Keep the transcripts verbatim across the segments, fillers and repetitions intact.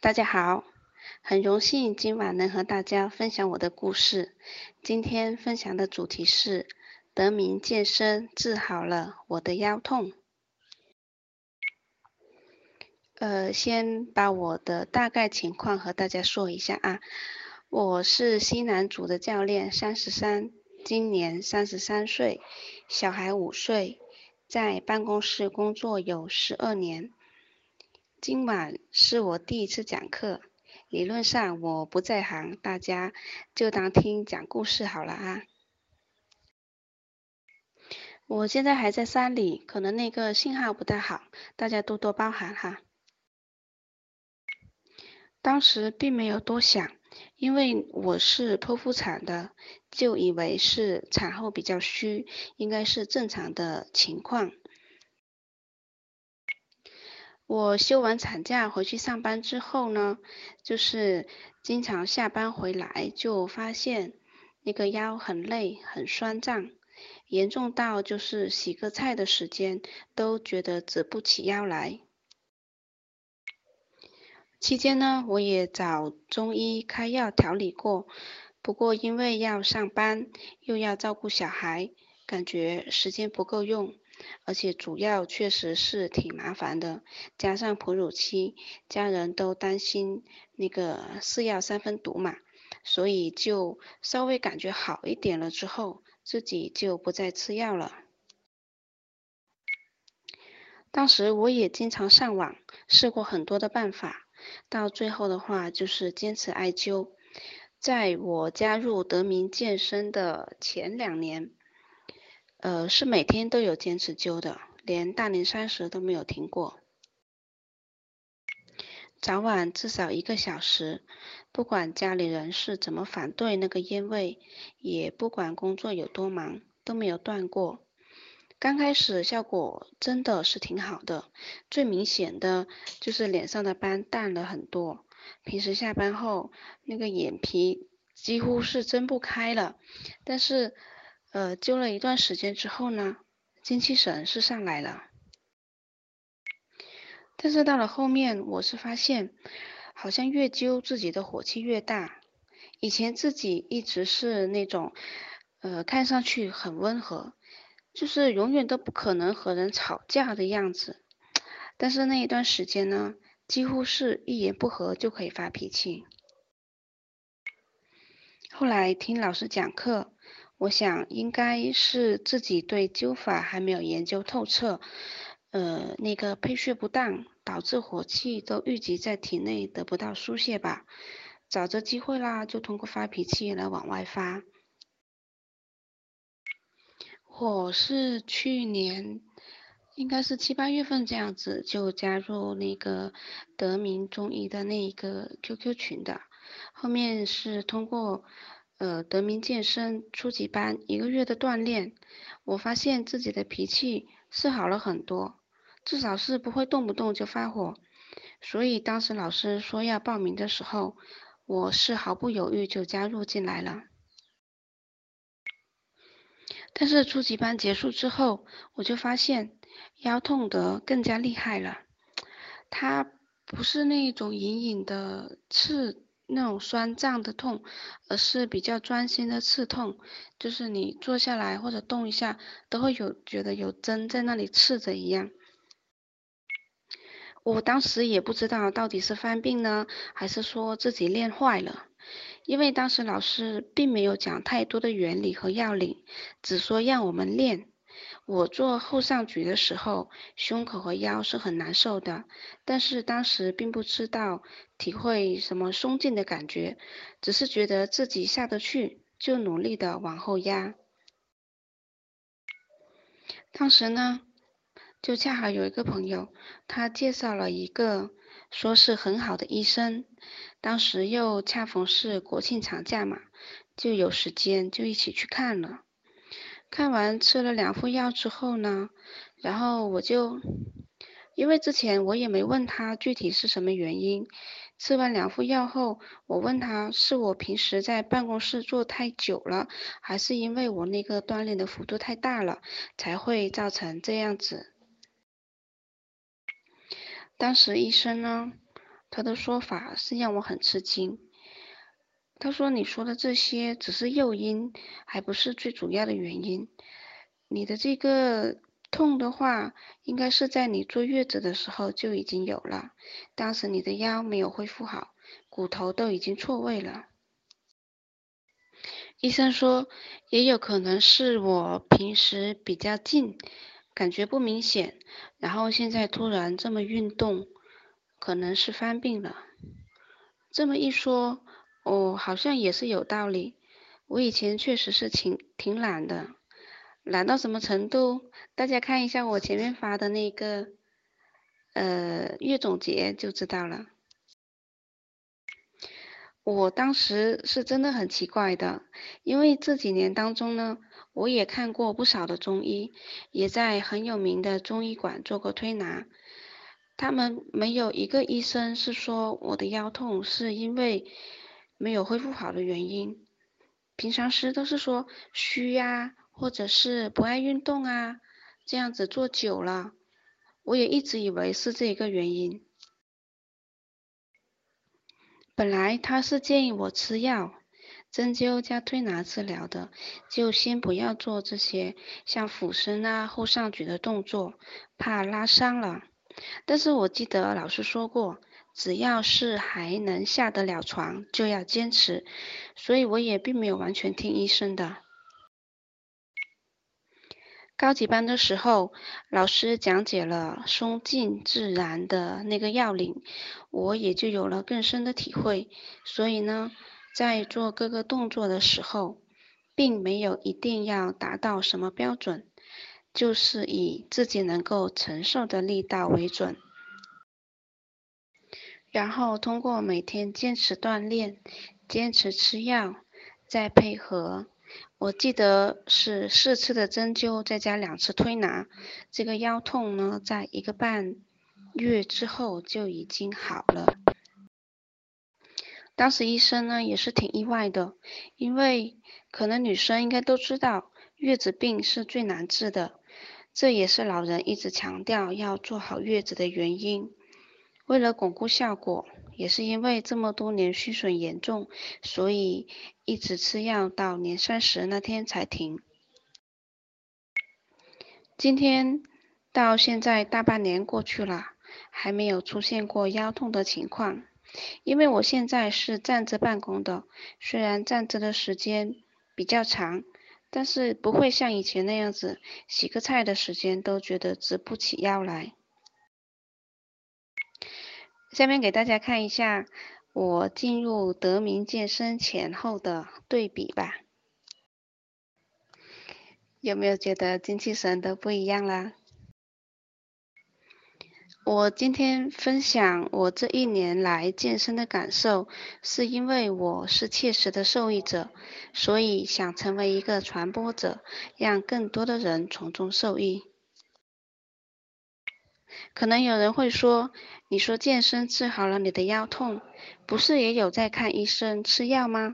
大家好，很荣幸今晚能和大家分享我的故事。今天分享的主题是德明健身治好了我的腰痛。呃，先把我的大概情况和大家说一下啊。我是西南组的教练，三十三，今年三十三岁，小孩五岁，在办公室工作有十二年。今晚是我第一次讲课，理论上我不在行，大家就当听讲故事好了啊。我现在还在山里，可能那个信号不太好，大家多多包涵哈。当时并没有多想，因为我是剖腹产的，就以为是产后比较虚，应该是正常的情况。我休完产假回去上班之后呢，就是经常下班回来就发现那个腰很累，很酸胀，严重到就是洗个菜的时间都觉得直不起腰来。期间呢，我也找中医开药调理过，不过因为要上班，又要照顾小孩，感觉时间不够用，而且主要确实是挺麻烦的，加上哺乳期，家人都担心那个是药三分毒嘛，所以就稍微感觉好一点了之后，自己就不再吃药了。当时我也经常上网，试过很多的办法，到最后的话就是坚持艾灸。在我加入德明健身的前两年，呃，是每天都有坚持灸的，连大年三十都没有停过。早晚至少一个小时，不管家里人是怎么反对那个烟味，也不管工作有多忙，都没有断过。刚开始效果真的是挺好的，最明显的就是脸上的斑淡了很多，平时下班后那个眼皮几乎是睁不开了。但是，呃，灸了一段时间之后呢，精气神是上来了。但是到了后面，我是发现，好像越灸自己的火气越大。以前自己一直是那种，呃，看上去很温和，就是永远都不可能和人吵架的样子。但是那一段时间呢，几乎是一言不合就可以发脾气。后来听老师讲课，我想应该是自己对灸法还没有研究透彻，呃，那个配穴不当，导致火气都郁积在体内，得不到疏泄吧。找着机会啦，就通过发脾气来往外发。我是去年应该是七八月份这样子就加入那个德明中医的那个 Q Q 群的，后面是通过呃德明健身初级班一个月的锻炼，我发现自己的脾气是好了很多，至少是不会动不动就发火，所以当时老师说要报名的时候，我是毫不犹豫就加入进来了。但是初级班结束之后，我就发现腰痛得更加厉害了。它不是那种隐隐的刺，那种酸胀的痛，而是比较钻心的刺痛，就是你坐下来或者动一下，都会有觉得有针在那里刺着一样。我当时也不知道到底是犯病呢，还是说自己练坏了。因为当时老师并没有讲太多的原理和要领，只说让我们练。我做后上举的时候，胸口和腰是很难受的，但是当时并不知道体会什么松劲的感觉，只是觉得自己下得去，就努力的往后压。当时呢，就恰好有一个朋友，他介绍了一个说是很好的医生，当时又恰逢是国庆长假嘛，就有时间就一起去看了。看完吃了两副药之后呢，然后我就，因为之前我也没问他具体是什么原因，吃完两副药后，我问他是我平时在办公室坐太久了，还是因为我那个锻炼的幅度太大了，才会造成这样子。当时医生呢， 他的说法是让我很吃惊。他说你说的这些只是诱因，还不是最主要的原因。你的这个痛的话，应该是在你坐月子的时候就已经有了，当时你的腰没有恢复好，骨头都已经错位了。医生说，也有可能是我平时比较静，感觉不明显，然后现在突然这么运动，可能是犯病了。这么一说，哦，好像也是有道理。我以前确实是挺挺懒的，懒到什么程度？大家看一下我前面发的那个呃月总结就知道了。我当时是真的很奇怪的，因为这几年当中呢，我也看过不少的中医，也在很有名的中医馆做过推拿。他们没有一个医生是说我的腰痛是因为没有恢复好的原因，平常时都是说虚呀，或者是不爱运动啊，这样子做久了，我也一直以为是这个原因。本来他是建议我吃药、针灸加推拿治疗的，就先不要做这些像俯身啊、后上举的动作，怕拉伤了。但是我记得老师说过，只要是还能下得了床，就要坚持，所以我也并没有完全听医生的。高级班的时候，老师讲解了松静自然的那个要领，我也就有了更深的体会。所以呢，在做各个动作的时候，并没有一定要达到什么标准，就是以自己能够承受的力道为准。然后通过每天坚持锻炼，坚持吃药，再配合，我记得是四次的针灸，再加两次推拿，这个腰痛呢，在一个半月之后就已经好了。当时医生呢也是挺意外的，因为可能女生应该都知道，月子病是最难治的，这也是老人一直强调要做好月子的原因。为了巩固效果，也是因为这么多年虚损严重，所以一直吃药到年三十那天才停。今天到现在大半年过去了，还没有出现过腰痛的情况。因为我现在是站着办公的，虽然站着的时间比较长，但是不会像以前那样子，洗个菜的时间都觉得直不起腰来。下面给大家看一下我进入德明健身前后的对比吧，有没有觉得精气神都不一样啦？我今天分享我这一年来健身的感受，是因为我是切实的受益者，所以想成为一个传播者，让更多的人从中受益。可能有人会说，你说健身治好了你的腰痛，不是也有在看医生吃药吗？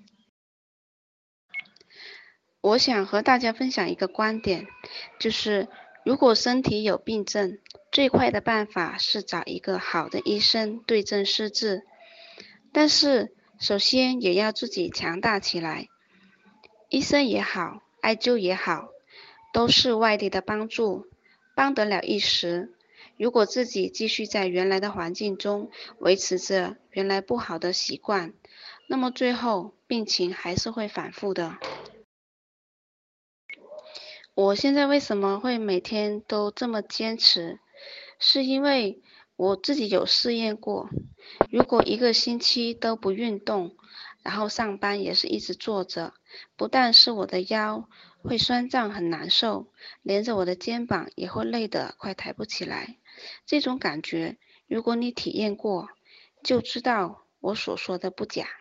我想和大家分享一个观点，就是如果身体有病症，最快的办法是找一个好的医生对症施治。但是首先也要自己强大起来，医生也好，艾灸也好，都是外力的帮助，帮得了一时。如果自己继续在原来的环境中维持着原来不好的习惯，那么最后病情还是会反复的。我现在为什么会每天都这么坚持？是因为我自己有试验过，如果一个星期都不运动，然后上班也是一直坐着，不但是我的腰会酸胀很难受，连着我的肩膀也会累得快抬不起来。这种感觉，如果你体验过，就知道我所说的不假。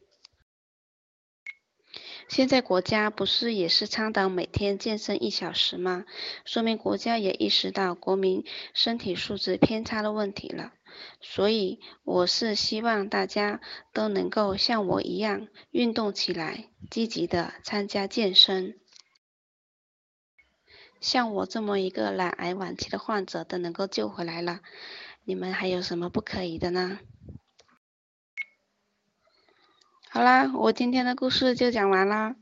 现在国家不是也是倡导每天健身一小时吗？说明国家也意识到国民身体素质偏差的问题了。所以我是希望大家都能够像我一样运动起来，积极的参加健身。像我这么一个懒癌晚期的患者都能够救回来了，你们还有什么不可以的呢？ 好啦，我今天的故事就讲完啦。